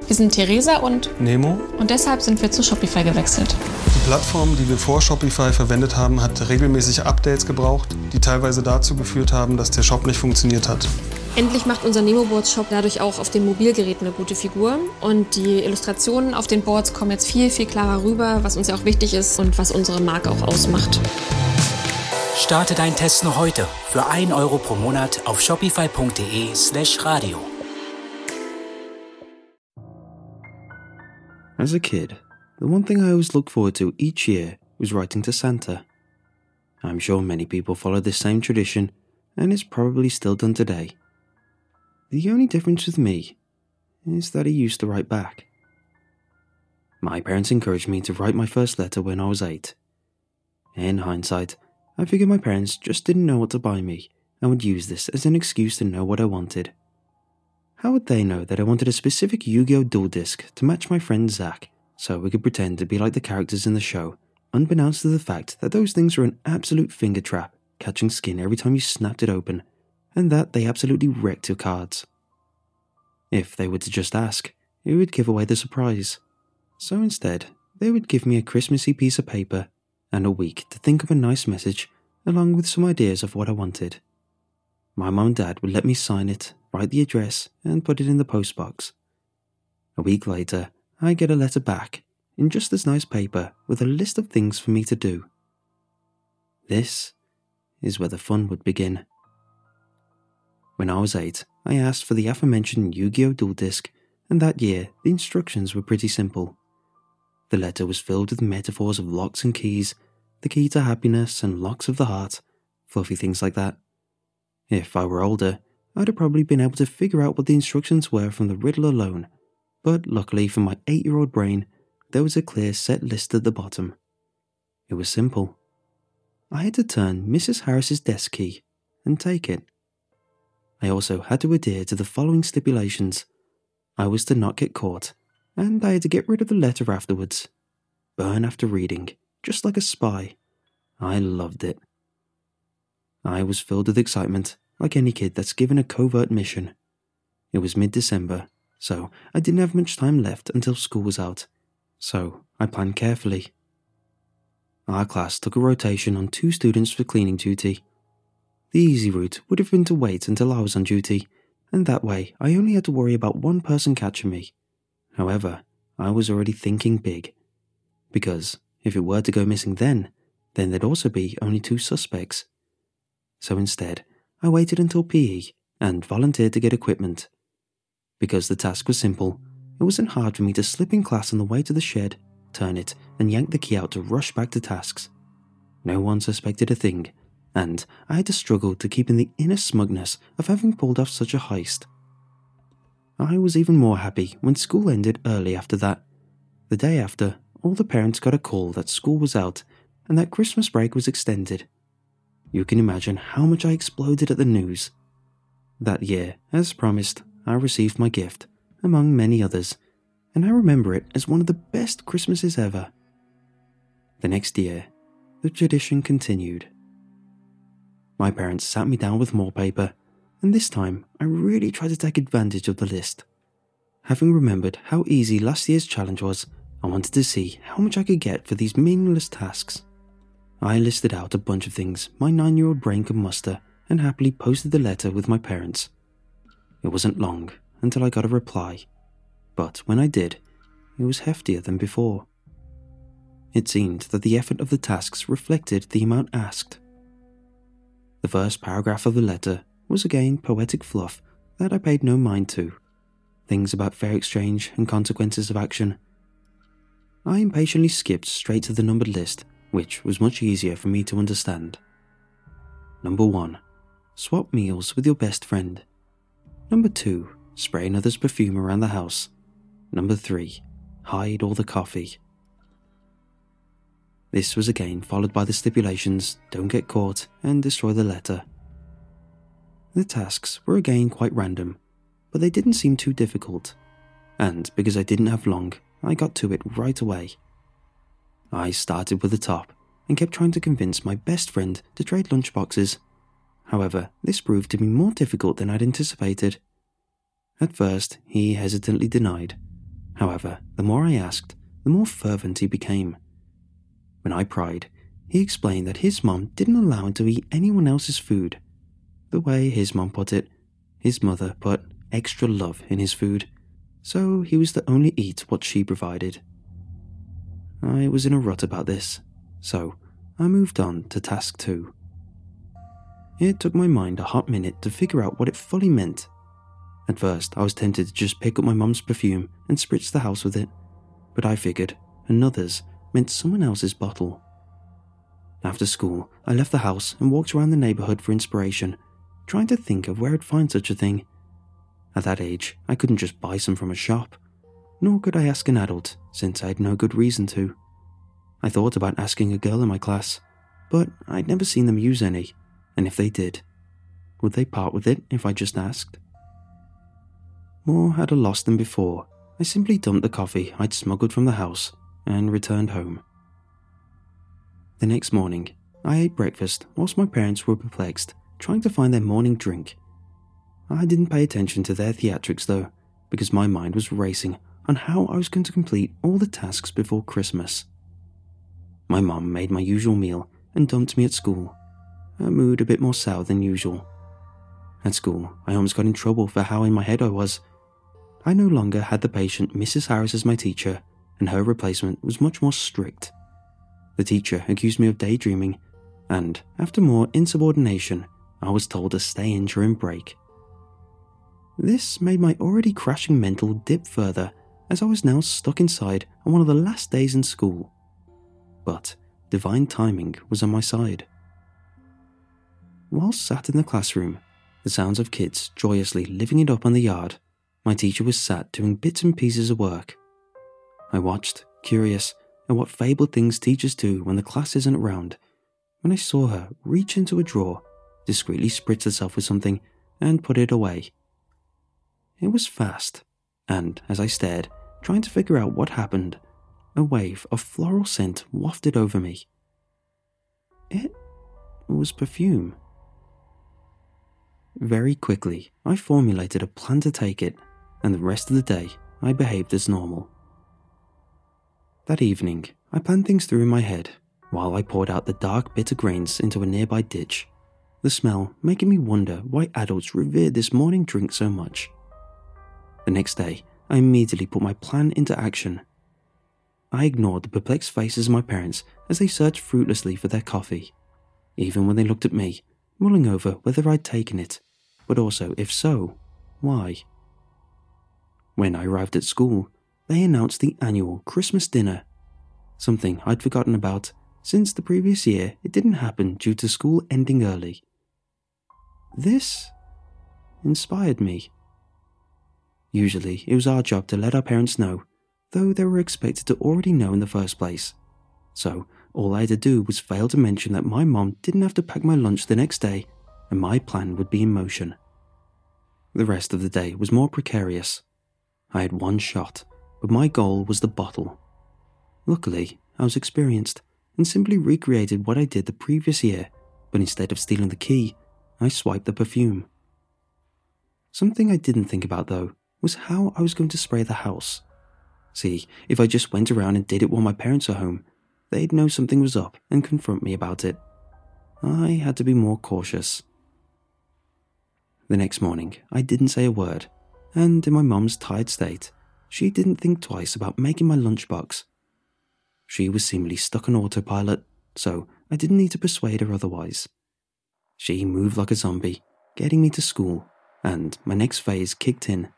Wir sind Theresa und Nemo. Und deshalb sind wir zu Shopify gewechselt. Die Plattform, die wir vor Shopify verwendet haben, hat regelmäßig Updates gebraucht, die teilweise dazu geführt haben, dass der Shop nicht funktioniert hat. Endlich macht unser Nemo-Boards-Shop dadurch auch auf den Mobilgeräten eine gute Figur. Und die Illustrationen auf den Boards kommen jetzt viel, viel klarer rüber, was uns ja auch wichtig ist und was unsere Marke auch ausmacht. Starte deinen Test noch heute für 1 Euro pro Monat auf shopify.de/radio. As a kid, the one thing I always looked forward to each year was writing to Santa. I'm sure many people follow this same tradition, and it's probably still done today. The only difference with me is that he used to write back. My parents encouraged me to write my first letter when I was 8. In hindsight, I figured my parents just didn't know what to buy me and would use this as an excuse to know what I wanted. How would they know that I wanted a specific Yu-Gi-Oh! Duel Disk to match my friend Zach, so we could pretend to be like the characters in the show, unbeknownst to the fact that those things were an absolute finger trap, catching skin every time you snapped it open, and that they absolutely wrecked your cards. If they were to just ask, it would give away the surprise. So instead, they would give me a Christmassy piece of paper and a week to think of a nice message along with some ideas of what I wanted. My mum and dad would let me sign it, write the address, and put it in the postbox. A week later, I get a letter back, in just as nice paper with a list of things for me to do. This is where the fun would begin. When I was 8, I asked for the aforementioned Yu-Gi-Oh! Duel Disk, and that year the instructions were pretty simple. The letter was filled with metaphors of locks and keys, the key to happiness and locks of the heart, fluffy things like that. If I were older, I'd have probably been able to figure out what the instructions were from the riddle alone, but luckily for my 8-year-old brain, there was a clear set list at the bottom. It was simple. I had to turn Mrs. Harris's desk key and take it. I also had to adhere to the following stipulations. I was to not get caught, and I had to get rid of the letter afterwards. Burn after reading, just like a spy. I loved it. I was filled with excitement, like any kid that's given a covert mission. It was mid-December, so I didn't have much time left until school was out, so I planned carefully. Our class took a rotation on 2 students for cleaning duty. The easy route would have been to wait until I was on duty, and that way I only had to worry about one person catching me. However, I was already thinking big, because if it were to go missing then there'd also be only 2 suspects. So instead, I waited until PE and volunteered to get equipment. Because the task was simple, it wasn't hard for me to slip in class on the way to the shed, turn it, and yank the key out to rush back to tasks. No one suspected a thing, and I had to struggle to keep in the inner smugness of having pulled off such a heist. I was even more happy when school ended early after that. The day after, all the parents got a call that school was out and that Christmas break was extended. You can imagine how much I exploded at the news. That year, as promised, I received my gift, among many others, and I remember it as one of the best Christmases ever. The next year, the tradition continued. My parents sat me down with more paper, and this time I really tried to take advantage of the list. Having remembered how easy last year's challenge was, I wanted to see how much I could get for these meaningless tasks. I listed out a bunch of things my 9-year-old brain could muster and happily posted the letter with my parents. It wasn't long until I got a reply, but when I did, it was heftier than before. It seemed that the effort of the tasks reflected the amount asked. The first paragraph of the letter was again poetic fluff that I paid no mind to. Things about fair exchange and consequences of action. I impatiently skipped straight to the numbered list, which was much easier for me to understand. Number 1. Swap meals with your best friend. Number 2. Spray another's perfume around the house. Number 3. Hide all the coffee. This was again followed by the stipulations, don't get caught, and destroy the letter. The tasks were again quite random, but they didn't seem too difficult, and because I didn't have long, I got to it right away. I started with the top, and kept trying to convince my best friend to trade lunchboxes. However, this proved to be more difficult than I'd anticipated. At first, he hesitantly denied, However, the more I asked, the more fervent he became. When I pried, he explained that his mom didn't allow him to eat anyone else's food. The way his mom put it, his mother put extra love in his food, so he was to only eat what she provided. I was in a rut about this, so I moved on to task 2. It took my mind a hot minute to figure out what it fully meant. At first, I was tempted to just pick up my mum's perfume and spritz the house with it, but I figured another's meant someone else's bottle. After school, I left the house and walked around the neighborhood for inspiration, trying to think of where I'd find such a thing. At that age, I couldn't just buy some from a shop, nor could I ask an adult, since I had no good reason to. I thought about asking a girl in my class, but I'd never seen them use any, and if they did, would they part with it if I just asked? More at a loss than before, I simply dumped the coffee I'd smuggled from the house and returned home. The next morning, I ate breakfast whilst my parents were perplexed, trying to find their morning drink. I didn't pay attention to their theatrics though, because my mind was racing on how I was going to complete all the tasks before Christmas. My mum made my usual meal and dumped me at school, her mood a bit more sour than usual. At school, I almost got in trouble for how in my head I was. I no longer had the patient Mrs. Harris as my teacher, and her replacement was much more strict. The teacher accused me of daydreaming, and after more insubordination, I was told to stay in during break. This made my already crashing mental dip further, as I was now stuck inside on one of the last days in school. But divine timing was on my side. While sat in the classroom, the sounds of kids joyously living it up on the yard, my teacher was sat doing bits and pieces of work. I watched, curious, at what fabled things teachers do when the class isn't around, when I saw her reach into a drawer, discreetly spritz herself with something, and put it away. It was fast, and as I stared, trying to figure out what happened, a wave of floral scent wafted over me. It was perfume. Very quickly, I formulated a plan to take it, and the rest of the day, I behaved as normal. That evening, I planned things through in my head, while I poured out the dark, bitter grains into a nearby ditch, the smell making me wonder why adults revered this morning drink so much. The next day, I immediately put my plan into action. I ignored the perplexed faces of my parents as they searched fruitlessly for their coffee, even when they looked at me, mulling over whether I'd taken it, but also, if so, why. When I arrived at school, they announced the annual Christmas dinner, something I'd forgotten about since the previous year it didn't happen due to school ending early. This inspired me. Usually, it was our job to let our parents know, though they were expected to already know in the first place. So, all I had to do was fail to mention that my mom didn't have to pack my lunch the next day, and my plan would be in motion. The rest of the day was more precarious. I had one shot, but my goal was the bottle. Luckily, I was experienced, and simply recreated what I did the previous year, but instead of stealing the key, I swiped the perfume. Something I didn't think about though, was how I was going to spray the house. See, if I just went around and did it while my parents were home, they'd know something was up and confront me about it. I had to be more cautious. The next morning, I didn't say a word, and in my mum's tired state, she didn't think twice about making my lunchbox. She was seemingly stuck on autopilot, so I didn't need to persuade her otherwise. She moved like a zombie, getting me to school, and my next phase kicked in.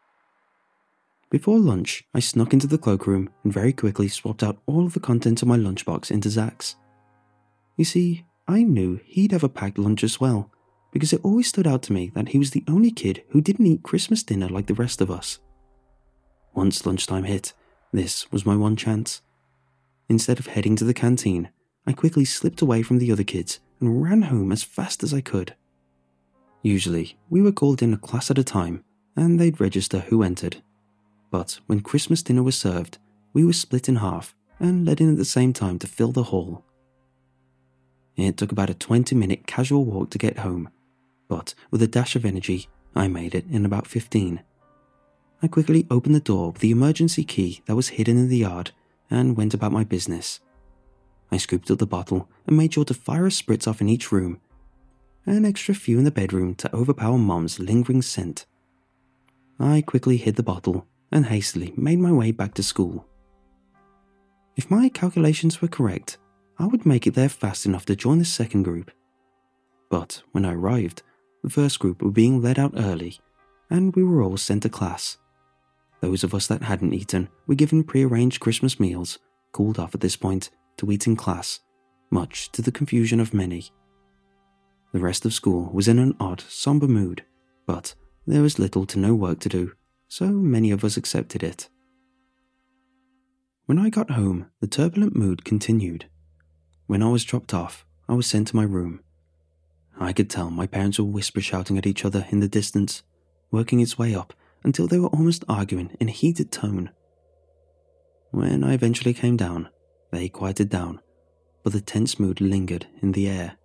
Before lunch, I snuck into the cloakroom and very quickly swapped out all of the contents of my lunchbox into Zach's. You see, I knew he'd have a packed lunch as well, because it always stood out to me that he was the only kid who didn't eat Christmas dinner like the rest of us. Once lunchtime hit, this was my one chance. Instead of heading to the canteen, I quickly slipped away from the other kids and ran home as fast as I could. Usually, we were called in a class at a time, and they'd register who entered. But when Christmas dinner was served, we were split in half and let in at the same time to fill the hall. It took about a 20-minute casual walk to get home, but with a dash of energy, I made it in about 15. I quickly opened the door with the emergency key that was hidden in the yard and went about my business. I scooped up the bottle and made sure to fire a spritz off in each room, an extra few in the bedroom to overpower Mom's lingering scent. I quickly hid the bottle and hastily made my way back to school. If my calculations were correct, I would make it there fast enough to join the second group. But when I arrived, the first group were being led out early, and we were all sent to class. Those of us that hadn't eaten were given pre-arranged Christmas meals, called off at this point to eat in class, much to the confusion of many. The rest of school was in an odd, somber mood, but there was little to no work to do, so many of us accepted it. When I got home, the turbulent mood continued. When I was dropped off, I was sent to my room. I could tell my parents were whisper shouting at each other in the distance, working its way up until they were almost arguing in a heated tone. When I eventually came down, they quieted down, but the tense mood lingered in the air.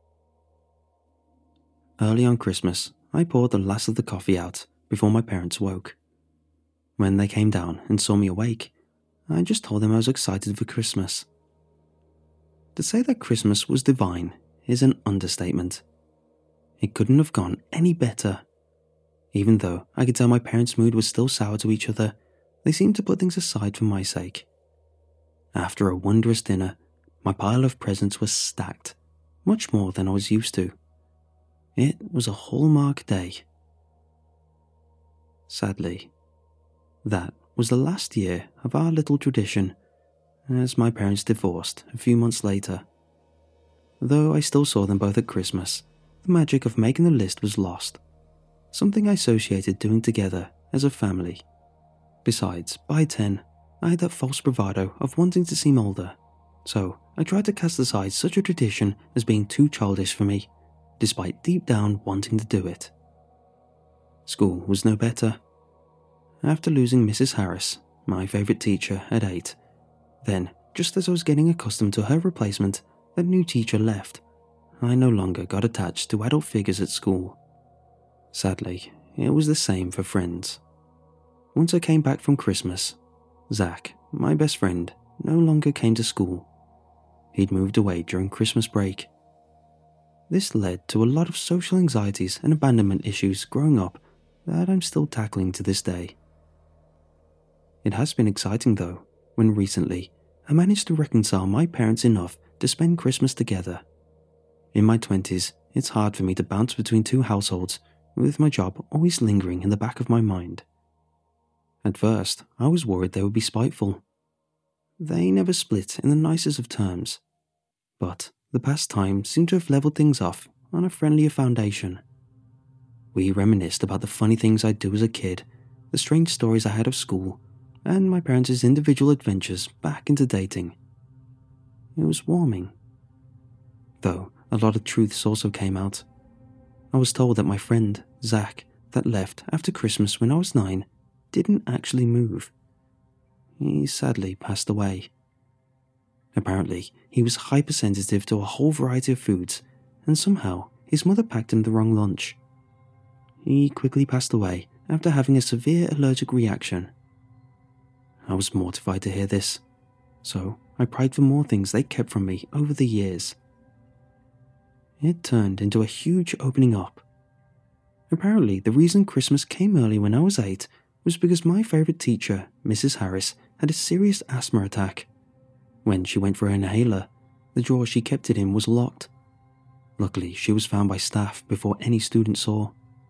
Early on Christmas, I poured the last of the coffee out before my parents woke. When they came down and saw me awake, I just told them I was excited for Christmas. To say that Christmas was divine is an understatement. It couldn't have gone any better. Even though I could tell my parents' mood was still sour to each other, they seemed to put things aside for my sake. After a wondrous dinner, my pile of presents was stacked, much more than I was used to. It was a hallmark day. Sadly, that was the last year of our little tradition, as my parents divorced a few months later. Though I still saw them both at Christmas, the magic of making the list was lost, something I associated doing together as a family. Besides, by 10, I had that false bravado of wanting to seem older, so I tried to cast aside such a tradition as being too childish for me, despite deep down wanting to do it. School was no better. After losing Mrs. Harris, my favourite teacher, at 8, then, just as I was getting accustomed to her replacement, a new teacher left. I no longer got attached to adult figures at school. Sadly, it was the same for friends. Once I came back from Christmas, Zach, my best friend, no longer came to school. He'd moved away during Christmas break. This led to a lot of social anxieties and abandonment issues growing up that I'm still tackling to this day. It has been exciting though, when recently I managed to reconcile my parents enough to spend Christmas together. In my 20s, it's hard for me to bounce between two households, with my job always lingering in the back of my mind. At first, I was worried they would be spiteful. They never split in the nicest of terms, but the past time seemed to have leveled things off on a friendlier foundation. We reminisced about the funny things I'd do as a kid, the strange stories I had of school, and my parents' individual adventures back into dating. It was warming. Though a lot of truths also came out. I was told that my friend, Zach, that left after Christmas when I was 9, didn't actually move. He sadly passed away. Apparently, he was hypersensitive to a whole variety of foods, and somehow his mother packed him the wrong lunch. He quickly passed away after having a severe allergic reaction. I was mortified to hear this, so I pried for more things they kept from me over the years. It turned into a huge opening up. Apparently, the reason Christmas came early when I was 8 was because my favourite teacher, Mrs. Harris, had a serious asthma attack. When she went for her inhaler, the drawer she kept it in was locked. Luckily, she was found by staff before any student saw.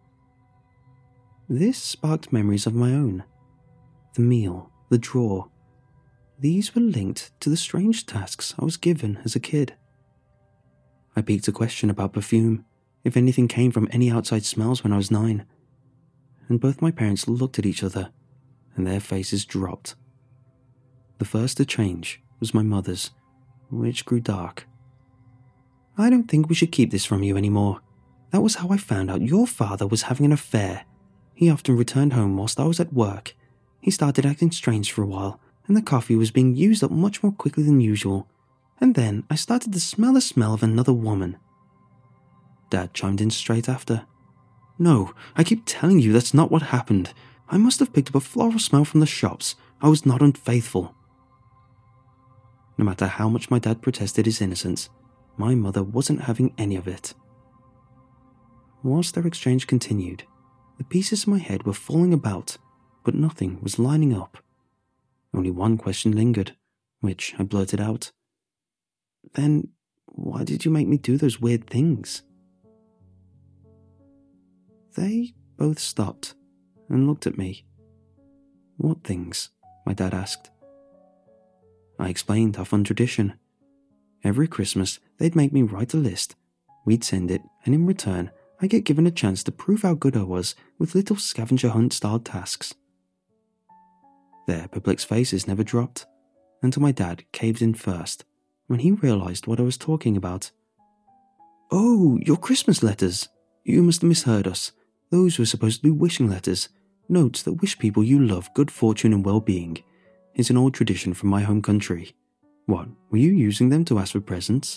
This sparked memories of my own. The meal, the drawer. These were linked to the strange tasks I was given as a kid. I piqued a question about perfume, if anything came from any outside smells when I was 9. And both my parents looked at each other, and their faces dropped. The first to change was my mother's, which grew dark. "I don't think we should keep this from you anymore. That was how I found out your father was having an affair. He often returned home whilst I was at work. He started acting strange for a while, and the coffee was being used up much more quickly than usual. And then I started to smell the smell of another woman." Dad chimed in straight after. "No, I keep telling you that's not what happened. I must have picked up a floral smell from the shops. I was not unfaithful. No matter how much my dad protested his innocence, my mother wasn't having any of it. Whilst their exchange continued, the pieces in my head were falling about, but nothing was lining up. Only one question lingered, which I blurted out. Then, why did you make me do those weird things? They both stopped and looked at me. What things? My dad asked. I explained our fun tradition. Every Christmas, they'd make me write a list. We'd send it, and in return, I'd get given a chance to prove how good I was with little scavenger hunt-style tasks. Their perplexed faces never dropped, until my dad caved in first, when he realised what I was talking about. Oh, your Christmas letters! You must have misheard us. Those were supposed to be wishing letters, notes that wish people you love good fortune and well-being. It's an old tradition from my home country. What, were you using them to ask for presents?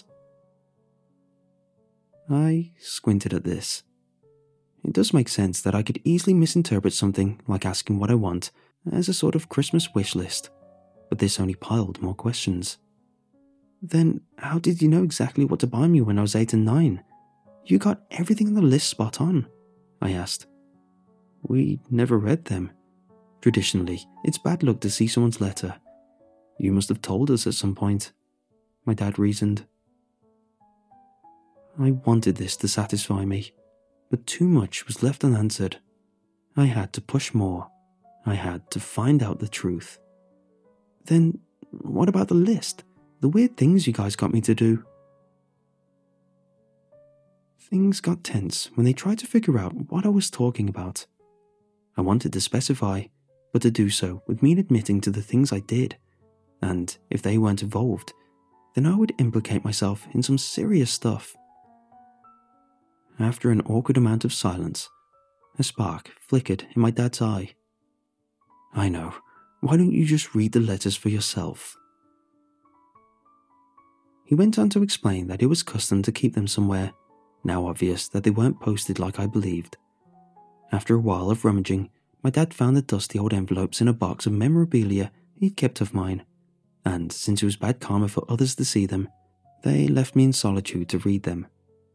I squinted at this. It does make sense that I could easily misinterpret something like asking what I want as a sort of Christmas wish list, but this only piled more questions. Then, how did you know exactly what to buy me when I was 8 and 9? You got everything on the list spot on, I asked. We never read them. Traditionally, it's bad luck to see someone's letter. You must have told us at some point, my dad reasoned. I wanted this to satisfy me, but too much was left unanswered. I had to push more. I had to find out the truth. Then, what about the list? The weird things you guys got me to do? Things got tense when they tried to figure out what I was talking about. I wanted to specify, but to do so would mean admitting to the things I did, and if they weren't involved, then I would implicate myself in some serious stuff. After an awkward amount of silence, a spark flickered in my dad's eye. I know. Why don't you just read the letters for yourself? He went on to explain that it was custom to keep them somewhere, now obvious that they weren't posted like I believed. After a while of rummaging, my dad found the dusty old envelopes in a box of memorabilia he'd kept of mine, and since it was bad karma for others to see them, they left me in solitude to read them.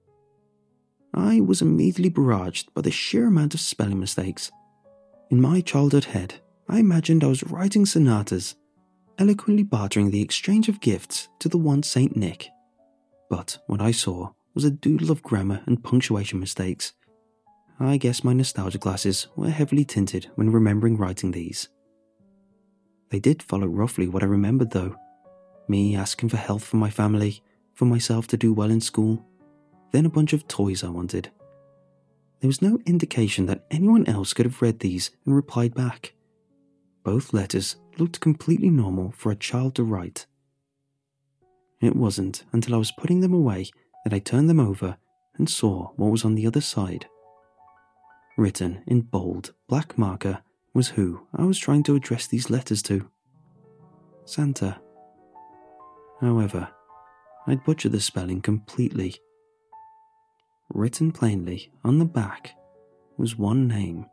I was immediately barraged by the sheer amount of spelling mistakes. In my childhood head, I imagined I was writing sonatas, eloquently bartering the exchange of gifts to the one Saint Nick. But what I saw was a doodle of grammar and punctuation mistakes. I guess my nostalgia glasses were heavily tinted when remembering writing these. They did follow roughly what I remembered though. Me asking for health for my family, for myself to do well in school, then a bunch of toys I wanted. There was no indication that anyone else could have read these and replied back. Both letters looked completely normal for a child to write. It wasn't until I was putting them away that I turned them over and saw what was on the other side. Written in bold, black marker was who I was trying to address these letters to. Santa. However, I'd butchered the spelling completely. Written plainly on the back was one name.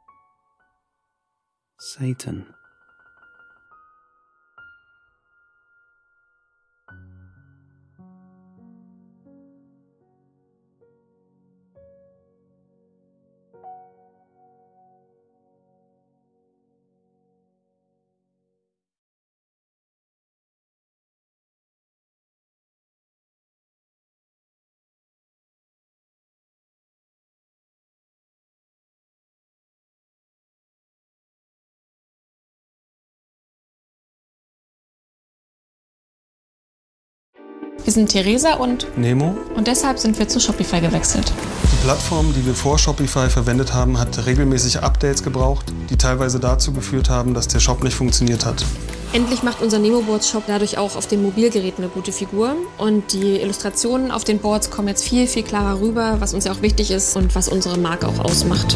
Satan. Wir sind Theresa und Nemo. Und deshalb sind wir zu Shopify gewechselt. Die Plattform, die wir vor Shopify verwendet haben, hat regelmäßig Updates gebraucht, die teilweise dazu geführt haben, dass der Shop nicht funktioniert hat. Endlich macht unser Nemo-Boards-Shop dadurch auch auf den Mobilgeräten eine gute Figur. Und die Illustrationen auf den Boards kommen jetzt viel, viel klarer rüber, was uns ja auch wichtig ist und was unsere Marke auch ausmacht.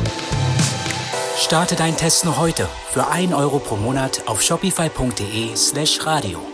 Starte deinen Test noch heute für 1 € pro Monat auf shopify.de/radio.